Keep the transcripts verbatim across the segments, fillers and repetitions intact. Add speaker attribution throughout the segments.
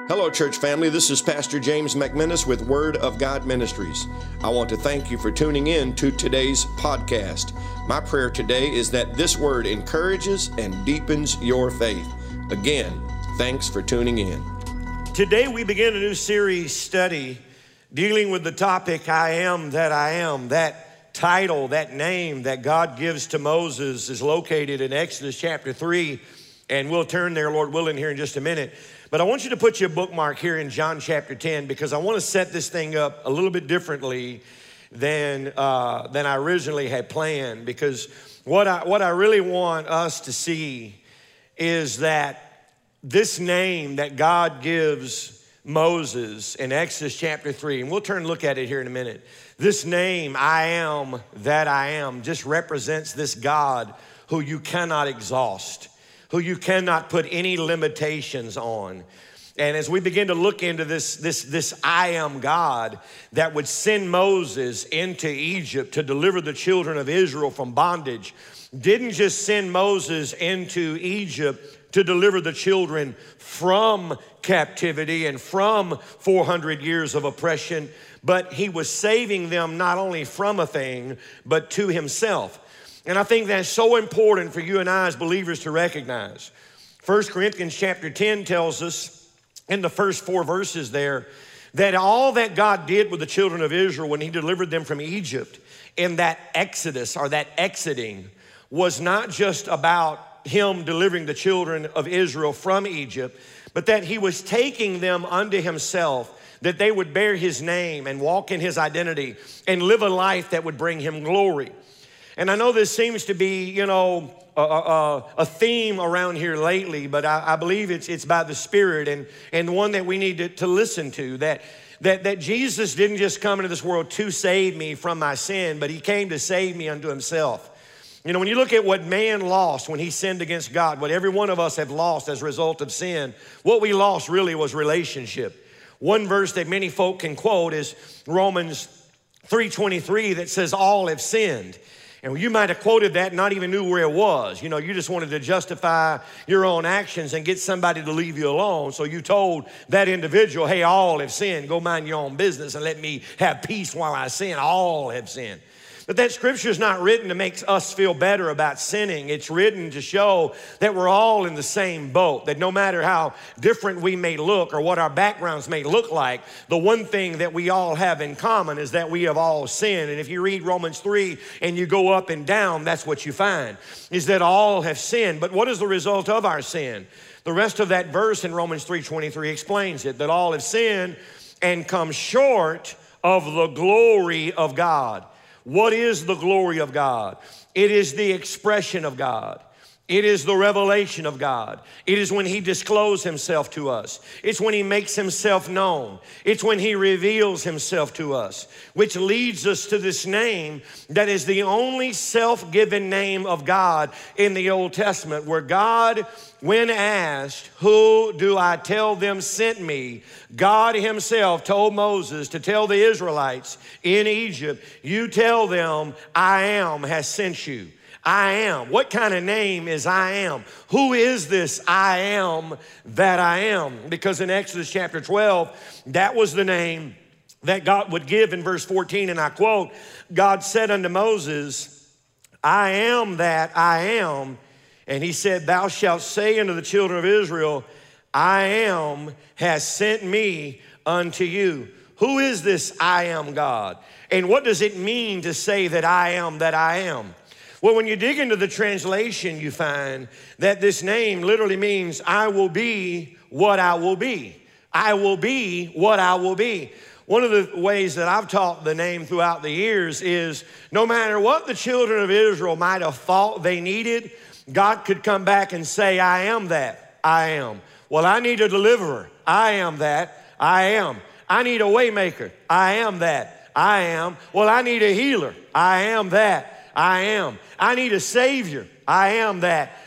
Speaker 1: Hello, church family. This is Pastor James McMinnis with Word of God Ministries. I want to thank you for tuning in to today's podcast. My prayer today is that this word encourages and deepens your faith. Again, thanks for tuning in.
Speaker 2: Today we begin a new series study dealing with the topic, I am that I am. That title, that name that God gives to Moses is located in Exodus chapter three, and we'll turn there, Lord willing, here in just a minute. But I want you to put your bookmark here in John chapter ten, because I want to set this thing up a little bit differently than uh, than I originally had planned. Because what I what I really want us to see is that this name that God gives Moses in Exodus chapter three, and we'll turn and look at it here in a minute. This name, I am that I am, just represents this God who you cannot exhaust, who you cannot put any limitations on. And as we begin to look into this, this, this I am God that would send Moses into Egypt to deliver the children of Israel from bondage, didn't just send Moses into Egypt to deliver the children from captivity and from four hundred years of oppression, but he was saving them not only from a thing, but to himself. And I think that's so important for you and I as believers to recognize. First Corinthians chapter ten tells us in the first four verses there that all that God did with the children of Israel when he delivered them from Egypt in that exodus or that exiting was not just about him delivering the children of Israel from Egypt, but that he was taking them unto himself, that they would bear his name and walk in his identity and live a life that would bring him glory. And I know this seems to be, you know, a, a, a theme around here lately, but I, I believe it's it's by the Spirit and, and one that we need to, to listen to, that, that, that Jesus didn't just come into this world to save me from my sin, but he came to save me unto himself. You know, when you look at what man lost when he sinned against God, what every one of us have lost as a result of sin, what we lost really was relationship. One verse that many folk can quote is Romans three twenty-three that says, all have sinned. And you might have quoted that and not even knew where it was. You know, you just wanted to justify your own actions and get somebody to leave you alone. So you told that individual, hey, all have sinned. Go mind your own business and let me have peace while I sin. All have sinned. But that scripture is not written to make us feel better about sinning. It's written to show that we're all in the same boat, that no matter how different we may look or what our backgrounds may look like, the one thing that we all have in common is that we have all sinned. And if you read Romans three and you go up and down, that's what you find, is that all have sinned. But what is the result of our sin? The rest of that verse in Romans three twenty-three explains it, that all have sinned and come short of the glory of God. What is the glory of God? It is the expression of God. It is the revelation of God. It is when he discloses himself to us. It's when he makes himself known. It's when he reveals himself to us, which leads us to this name that is the only self-given name of God in the Old Testament, where God, when asked, who do I tell them sent me? God himself told Moses to tell the Israelites in Egypt, you tell them, I am has sent you. I am. What kind of name is I am? Who is this I am that I am? Because in Exodus chapter twelve, that was the name that God would give in verse fourteen, and I quote, God said unto Moses, I am that I am. And he said, thou shalt say unto the children of Israel, I am has sent me unto you. Who is this I am God? And what does it mean to say that I am that I am? Well, when you dig into the translation, you find that this name literally means I will be what I will be. I will be what I will be. One of the ways that I've taught the name throughout the years is no matter what the children of Israel might have thought they needed, God could come back and say, I am that, I am. Well, I need a deliverer. I am that, I am. I need a way maker. I am that, I am. Well, I need a healer. I am that, I am. I need a savior. I am that,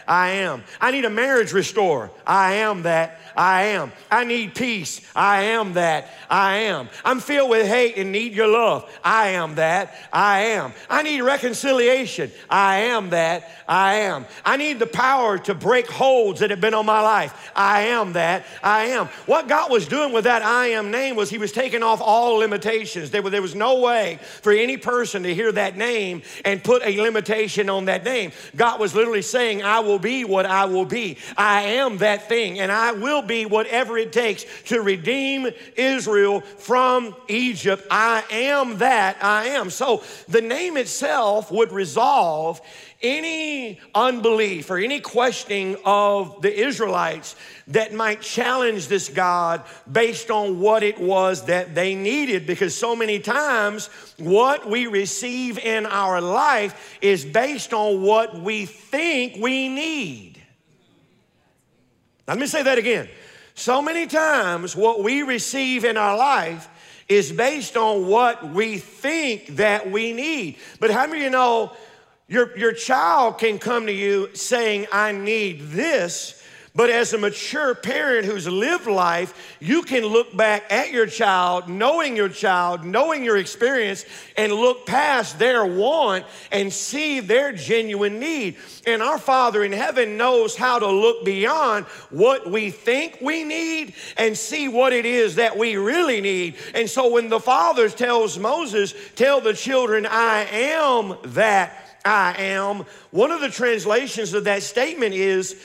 Speaker 2: I am. I need a marriage restorer. I am that. I am. I need peace. I am that. I am. I'm filled with hate and need your love. I am that. I am. I need reconciliation. I am that. I am. I need the power to break holds that have been on my life. I am that. I am. What God was doing with that I am name was he was taking off all limitations. There was, there was no way for any person to hear that name and put a limitation on that name. God was literally saying, I will be what I will be. I am that thing, and I will be whatever it takes to redeem Israel from Egypt. I am that I am. So the name itself would resolve any unbelief or any questioning of the Israelites that might challenge this God based on what it was that they needed, because so many times what we receive in our life is based on what we think we need. Now, let me say that again. So many times what we receive in our life is based on what we think that we need. But how many of you know Your, your child can come to you saying, I need this, but as a mature parent who's lived life, you can look back at your child, knowing your child, knowing your experience, and look past their want and see their genuine need. And our Father in heaven knows how to look beyond what we think we need and see what it is that we really need. And so when the Father tells Moses, tell the children, I am that I am, one of the translations of that statement is,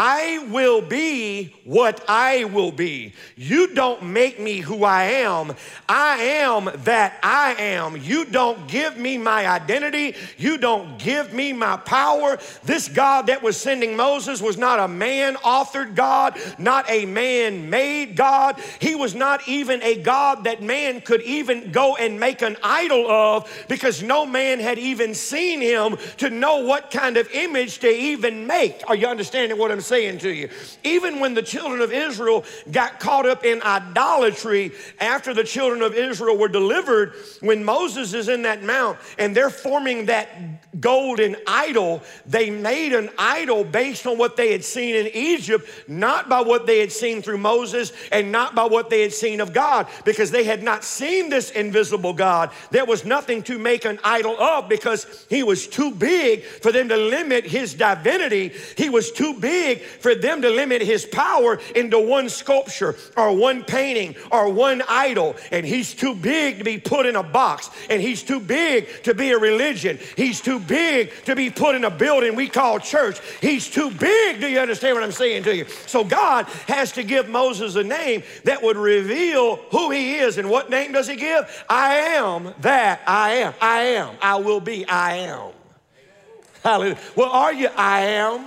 Speaker 2: I will be what I will be. You don't make me who I am. I am that I am. You don't give me my identity. You don't give me my power. This God that was sending Moses was not a man-authored God, not a man-made God. He was not even a God that man could even go and make an idol of, because no man had even seen him to know what kind of image to even make. Are you understanding what I'm saying to you? Even when the children of Israel got caught up in idolatry after the children of Israel were delivered, when Moses is in that mount and they're forming that golden idol, they made an idol based on what they had seen in Egypt, not by what they had seen through Moses and not by what they had seen of God, because they had not seen this invisible God. There was nothing to make an idol of, because he was too big for them to limit his divinity. He was too big for them to limit his power into one sculpture or one painting or one idol. And he's too big to be put in a box. And he's too big to be a religion. He's too big to be put in a building we call church. He's too big. Do you understand what I'm saying to you? So God has to give Moses a name that would reveal who he is. And what name does he give? I am that I am. I am. I will be. I am. Hallelujah. Well, are you I am?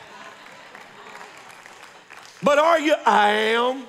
Speaker 2: But are you I am?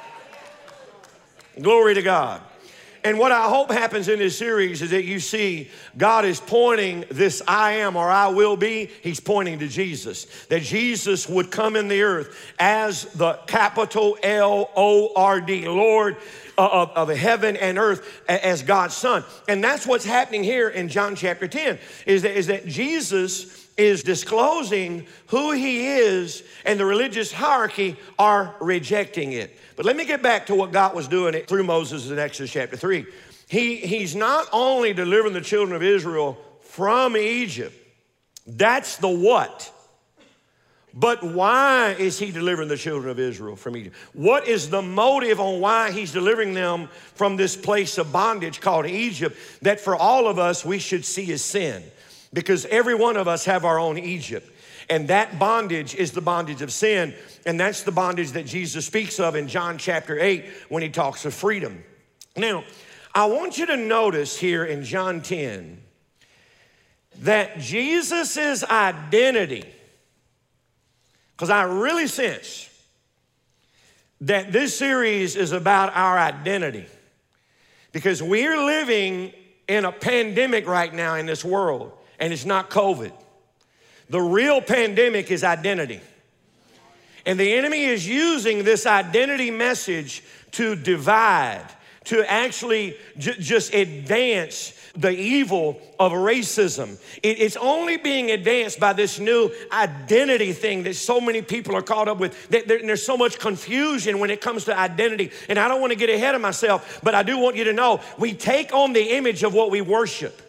Speaker 2: Glory to God. And what I hope happens in this series is that you see God is pointing this I am or I will be, he's pointing to Jesus. That Jesus would come in the earth as the capital L O R D, Lord of, of heaven and earth, as God's son. And that's what's happening here in John chapter ten, is that, is that Jesus is disclosing who he is, and the religious hierarchy are rejecting it. But let me get back to what God was doing it through Moses in Exodus chapter three. He, he's not only delivering the children of Israel from Egypt, that's the what. But why is he delivering the children of Israel from Egypt? What is the motive on why he's delivering them from this place of bondage called Egypt that for all of us we should see as sin? Because every one of us have our own Egypt. And that bondage is the bondage of sin. And that's the bondage that Jesus speaks of in John chapter eight when he talks of freedom. Now, I want you to notice here in John ten that Jesus' identity, because I really sense that this series is about our identity. Because we're living in a pandemic right now in this world. And it's not COVID. The real pandemic is identity. And the enemy is using this identity message to divide, to actually j- just advance the evil of racism. It, it's only being advanced by this new identity thing that so many people are caught up with. That there, there's so much confusion when it comes to identity. And I don't want to get ahead of myself, but I do want you to know we take on the image of what we worship.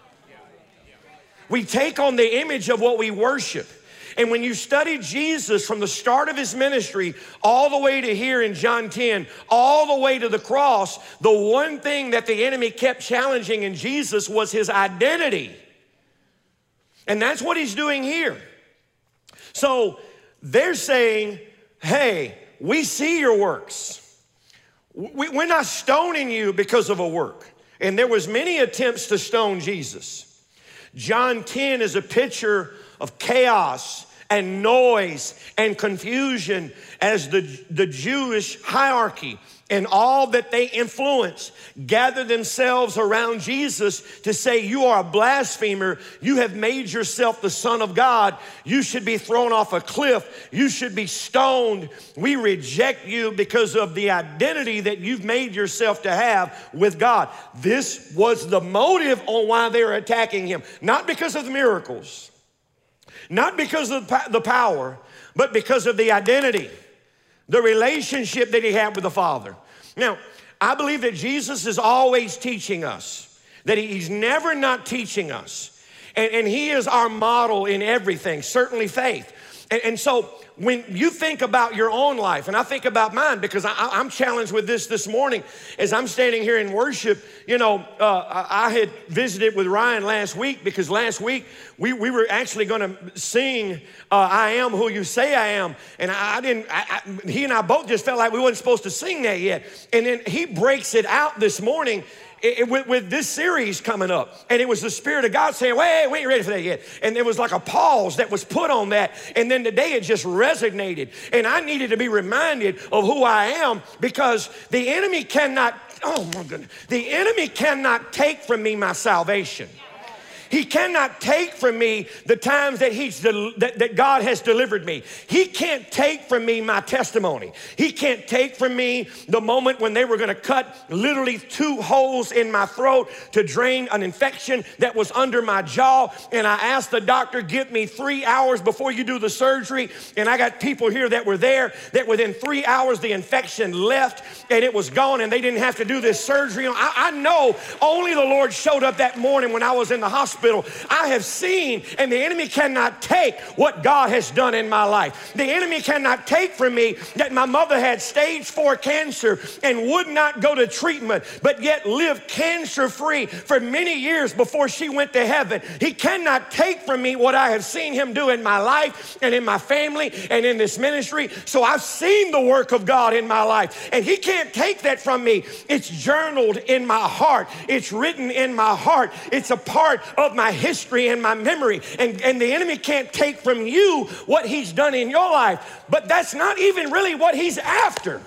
Speaker 2: We take on the image of what we worship. And when you study Jesus from the start of his ministry all the way to here in John ten, all the way to the cross, the one thing that the enemy kept challenging in Jesus was his identity. And that's what he's doing here. So they're saying, hey, we see your works. We're not stoning you because of a work. And there was many attempts to stone Jesus. John ten is a picture of chaos and noise and confusion as the, the Jewish hierarchy and all that they influence gather themselves around Jesus to say, you are a blasphemer. You have made yourself the Son of God. You should be thrown off a cliff. You should be stoned. We reject you because of the identity that you've made yourself to have with God. This was the motive on why they were attacking him, not because of the miracles. Not because of the power, but because of the identity, the relationship that he had with the Father. Now, I believe that Jesus is always teaching us, that he's never not teaching us. And, and he is our model in everything, certainly faith. And, and so when you think about your own life, and I think about mine because I, I'm challenged with this this morning as I'm standing here in worship. You know, uh, I had visited with Ryan last week because last week we, we were actually going to sing uh, I Am Who You Say I Am. And I, I didn't, I, I, he and I both just felt like we wasn't supposed to sing that yet. And then he breaks it out this morning. It, it, with, with this series coming up. And it was the Spirit of God saying, wait, we ain't ready for that yet. And there was like a pause that was put on that. And then today it just resonated. And I needed to be reminded of who I am because the enemy cannot, oh my goodness, the enemy cannot take from me my salvation. He cannot take from me the times that, he's del- that, that God has delivered me. He can't take from me my testimony. He can't take from me the moment when they were going to cut literally two holes in my throat to drain an infection that was under my jaw. And I asked the doctor, give me three hours before you do the surgery. And I got people here that were there that within three hours the infection left and it was gone and they didn't have to do this surgery. I, I know only the Lord showed up that morning when I was in the hospital. I have seen, and the enemy cannot take what God has done in my life. The enemy cannot take from me that my mother had stage four cancer and would not go to treatment, but yet lived cancer-free for many years before she went to heaven. He cannot take from me what I have seen him do in my life and in my family and in this ministry. So I've seen the work of God in my life, and he can't take that from me. It's journaled in my heart. It's written in my heart. It's a part of my history and my memory. And, and the enemy can't take from you what he's done in your life. But that's not even really what he's after.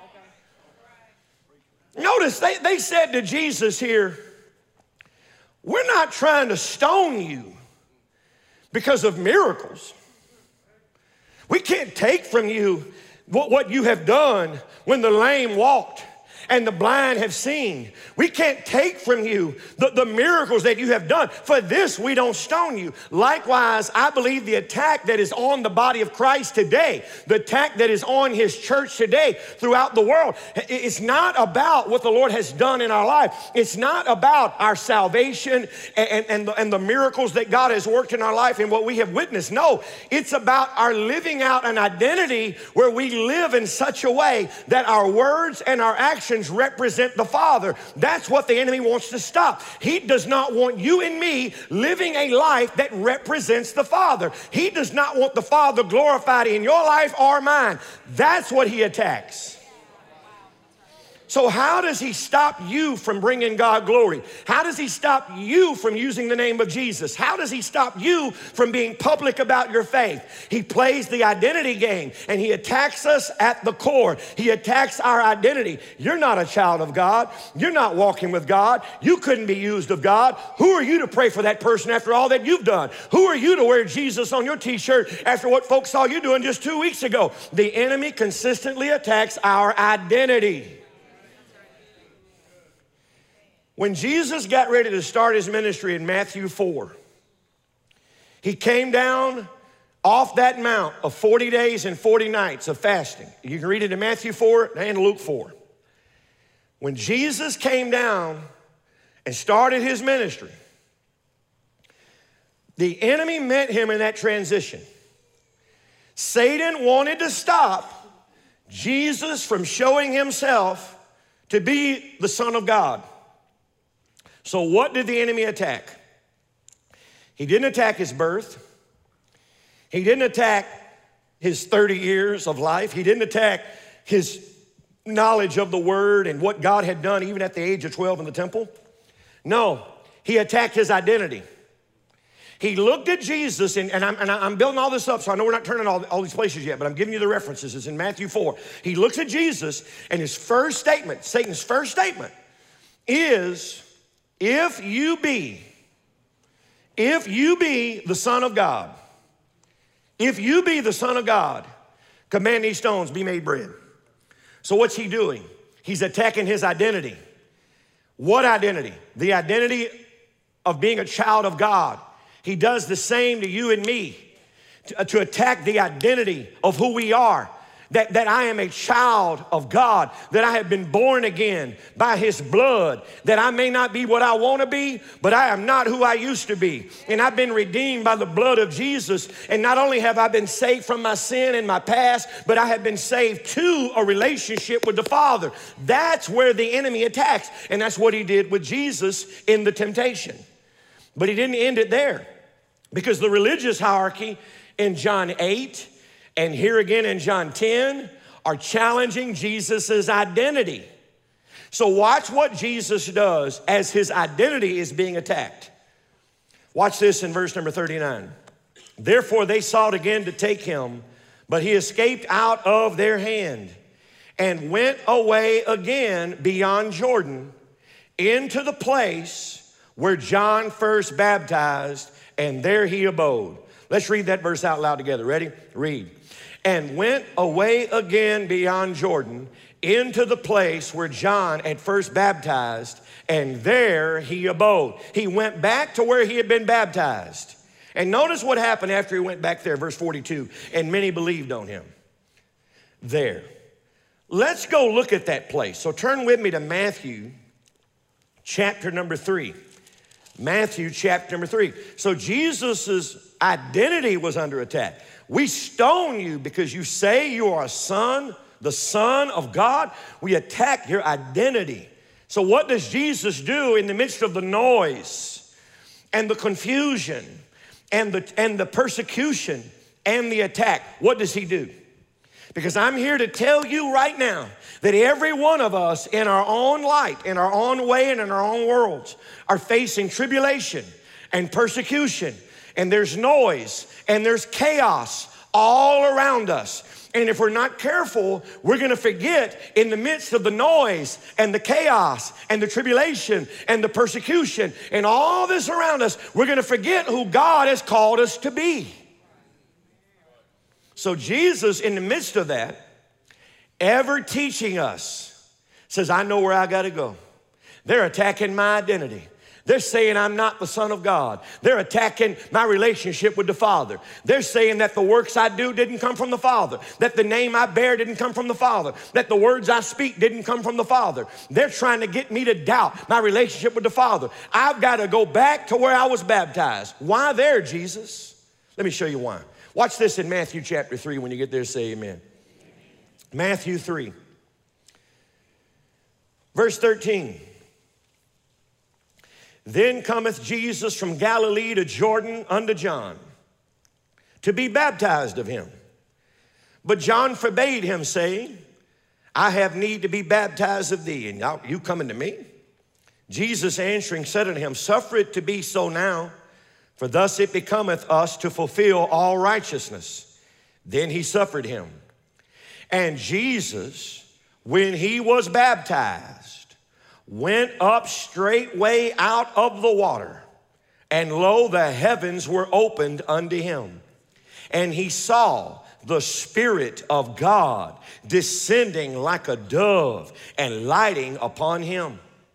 Speaker 2: Notice they, they said to Jesus here, we're not trying to stone you because of miracles. We can't take from you what, what you have done when the lame walked and the blind have seen. We can't take from you the, the miracles that you have done. For this, we don't stone you. Likewise, I believe the attack that is on the body of Christ today, the attack that is on his church today throughout the world, it's not about what the Lord has done in our life. It's not about our salvation and, and, the, and the miracles that God has worked in our life and what we have witnessed. No, it's about our living out an identity where we live in such a way that our words and our actions represent the Father. That's what the enemy wants to stop. He does not want you and me living a life that represents the Father. He does not want the Father glorified in your life or mine. That's what he attacks. So how does he stop you from bringing God glory? How does he stop you from using the name of Jesus? How does he stop you from being public about your faith? He plays the identity game and he attacks us at the core. He attacks our identity. You're not a child of God. You're not walking with God. You couldn't be used of God. Who are you to pray for that person after all that you've done? Who are you to wear Jesus on your t-shirt after what folks saw you doing just two weeks ago? The enemy consistently attacks our identity. When Jesus got ready to start his ministry in Matthew four, he came down off that mount of forty days and forty nights of fasting. You can read it in Matthew four and Luke four. When Jesus came down and started his ministry, the enemy met him in that transition. Satan wanted to stop Jesus from showing himself to be the Son of God. So what did the enemy attack? He didn't attack his birth. He didn't attack his thirty years of life. He didn't attack his knowledge of the word and what God had done even at the age of twelve in the temple. No, he attacked his identity. He looked at Jesus, and, and, I'm, and I'm building all this up, so I know we're not turning all, all these places yet, but I'm giving you the references. It's in Matthew four. He looks at Jesus, and his first statement, Satan's first statement, is, if you be, if you be the Son of God, if you be the Son of God, command these stones be made bread. So what's he doing? He's attacking his identity. What identity? The identity of being a child of God. He does the same to you and me, to, to attack the identity of who we are, that, that I am a child of God, that I have been born again by his blood, that I may not be what I want to be, but I am not who I used to be. And I've been redeemed by the blood of Jesus. And not only have I been saved from my sin and my past, but I have been saved to a relationship with the Father. That's where the enemy attacks. And that's what he did with Jesus in the temptation. But he didn't end it there, because the religious hierarchy in John eight and here again in John ten are challenging Jesus's identity. So watch what Jesus does as his identity is being attacked. Watch this in verse number thirty-nine. Therefore they sought again to take him, but he escaped out of their hand and went away again beyond Jordan into the place where John first baptized, and there he abode. Let's read that verse out loud together. Ready? Read. And went away again beyond Jordan into the place where John had first baptized, and there he abode. He went back to where he had been baptized. And notice what happened after he went back there, verse forty-two, and many believed on him. There. Let's go look at that place. So turn with me to Matthew chapter number three. Matthew chapter number three. So Jesus's identity was under attack. We stone you because you say you are a son, the Son of God. We attack your identity. So what does Jesus do in the midst of the noise and the confusion and the, and the persecution and the attack? What does he do? Because I'm here to tell you right now that every one of us in our own light, in our own way, and in our own worlds are facing tribulation and persecution, and there's noise and there's chaos all around us. And if we're not careful, we're gonna forget in the midst of the noise and the chaos and the tribulation and the persecution and all this around us, we're gonna forget who God has called us to be. So Jesus, in the midst of that, ever teaching us, says, I know where I gotta go. They're attacking my identity. They're saying I'm not the Son of God. They're attacking my relationship with the Father. They're saying that the works I do didn't come from the Father, that the name I bear didn't come from the Father, that the words I speak didn't come from the Father. They're trying to get me to doubt my relationship with the Father. I've got to go back to where I was baptized. Why there, Jesus? Let me show you why. Watch this in Matthew chapter three. When you get there, say amen. Matthew three, verse thirteen. Then cometh Jesus from Galilee to Jordan unto John to be baptized of him. But John forbade him, saying, I have need to be baptized of thee, and thou, you coming to me? Jesus answering said unto him, Suffer it to be so now, for thus it becometh us to fulfill all righteousness. Then he suffered him. And Jesus, when he was baptized, went up straightway out of the water, and lo, the heavens were opened unto him. And he saw the Spirit of God descending like a dove and lighting upon him.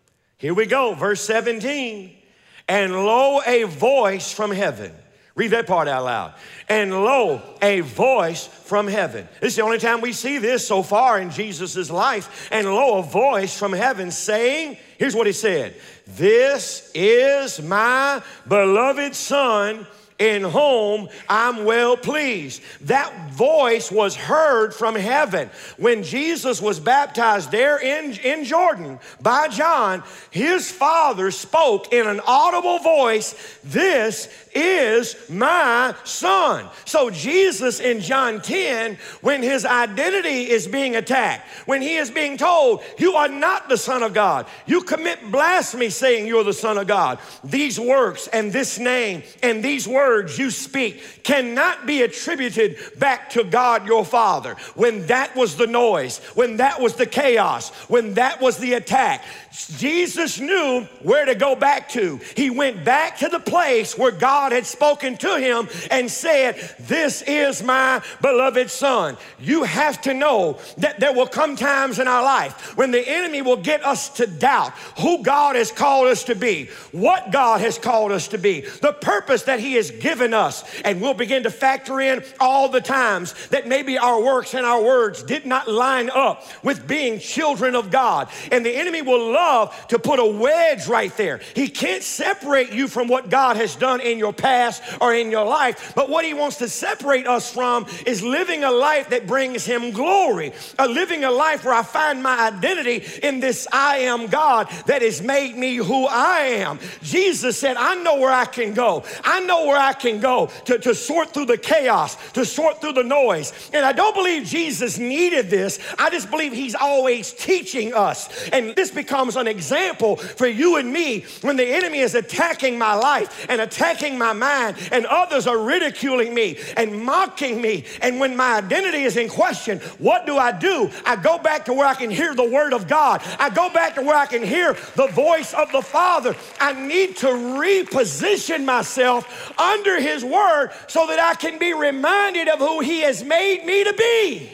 Speaker 2: Here we go, verse seventeen. And lo, a voice from heaven. Read that part out loud. And lo, a voice from heaven. This is the only time we see this so far in Jesus' life. And lo, a voice from heaven saying, here's what he said. This is my beloved Son, in whom I'm well pleased. That voice was heard from heaven. When Jesus was baptized there in, in Jordan by John, his Father spoke in an audible voice, this is my Son. So Jesus in John ten, when his identity is being attacked, when he is being told, you are not the Son of God, you commit blasphemy saying you're the Son of God, these works and this name and these words you speak cannot be attributed back to God your Father. When that was the noise, when that was the chaos, when that was the attack, Jesus knew where to go back to. He went back to the place where God had spoken to him and said, this is my beloved Son. You have to know that there will come times in our life when the enemy will get us to doubt who God has called us to be, what God has called us to be, the purpose that he has given us. And we'll begin to factor in all the times that maybe our works and our words did not line up with being children of God. And the enemy will love to put a wedge right there. He can't separate you from what God has done in your past or in your life, but what he wants to separate us from is living a life that brings him glory, a living a life where I find my identity in this I am God that has made me who I am. Jesus said, I know where I can go. I know where I can go to, to sort through the chaos, to sort through the noise. And I don't believe Jesus needed this. I just believe he's always teaching us. And this becomes an example for you and me when the enemy is attacking my life and attacking my mind and others are ridiculing me and mocking me. And when my identity is in question, what do I do? I go back to where I can hear the word of God. I go back to where I can hear the voice of the Father. I need to reposition myself under his word so that I can be reminded of who he has made me to be.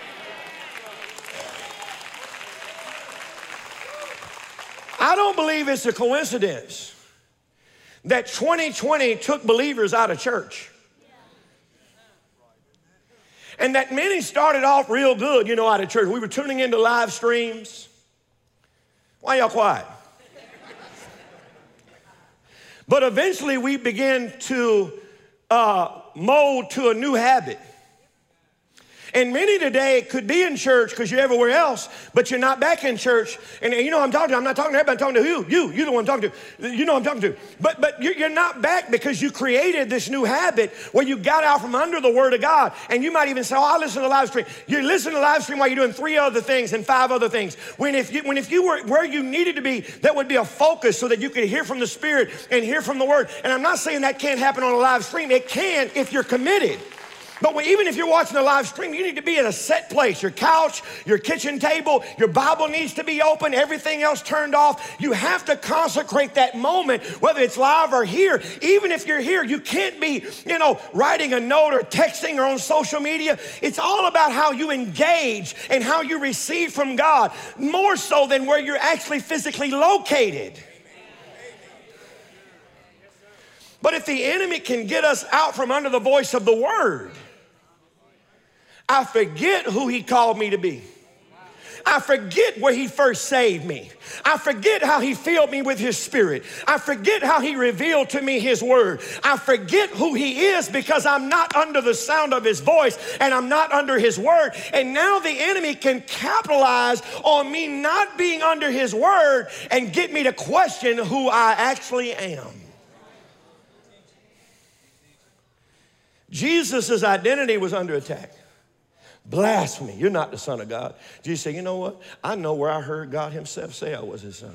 Speaker 2: I don't believe it's a coincidence that twenty twenty took believers out of church. And that many started off real good, you know, out of church. We were tuning into live streams. Why y'all quiet? But eventually we began to uh, mold to a new habit. And many today could be in church because you're everywhere else, but you're not back in church. And you know what I'm talking to. I'm not talking to everybody. I'm talking to you. You, you're the one I'm talking to. You know what I'm talking to. But, but you're not back because you created this new habit where you got out from under the word of God. And you might even say, oh, I listen to live stream. You listen to live stream while you're doing three other things and five other things. When if you, when if you were where you needed to be, that would be a focus so that you could hear from the Spirit and hear from the word. And I'm not saying that can't happen on a live stream. It can if you're committed. But when, even if you're watching a live stream, you need to be in a set place. Your couch, your kitchen table, your Bible needs to be open, everything else turned off. You have to consecrate that moment, whether it's live or here. Even if you're here, you can't be, you know, writing a note or texting or on social media. It's all about how you engage and how you receive from God, more so than where you're actually physically located. But if the enemy can get us out from under the voice of the word, I forget who he called me to be. I forget where he first saved me. I forget how he filled me with his Spirit. I forget how he revealed to me his word. I forget who he is because I'm not under the sound of his voice and I'm not under his word. And now the enemy can capitalize on me not being under his word and get me to question who I actually am. Jesus' identity was under attack. Blasphemy. You're not the Son of God. Jesus said, you know what? I know where I heard God himself say I was his son.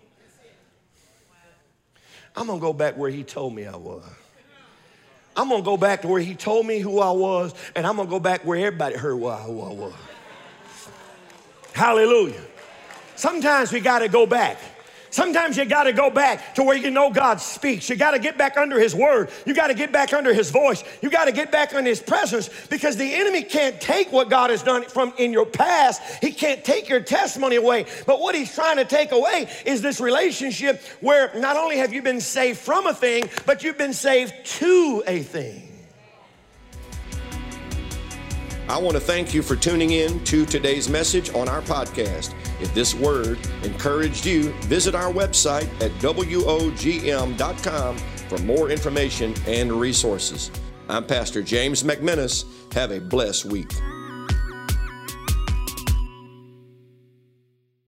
Speaker 2: I'm going to go back where he told me I was. I'm going to go back to where he told me who I was, and I'm going to go back where everybody heard who I was. Hallelujah. Sometimes we got to go back. Sometimes you got to go back to where you know God speaks. You got to get back under his word. You got to get back under his voice. You got to get back under his presence, because the enemy can't take what God has done from in your past. He can't take your testimony away. But what he's trying to take away is this relationship where not only have you been saved from a thing, but you've been saved to a thing.
Speaker 1: I want to thank you for tuning in to today's message on our podcast. If this word encouraged you, visit our website at W O G M dot com for more information and resources. I'm Pastor James McManus. Have a blessed week.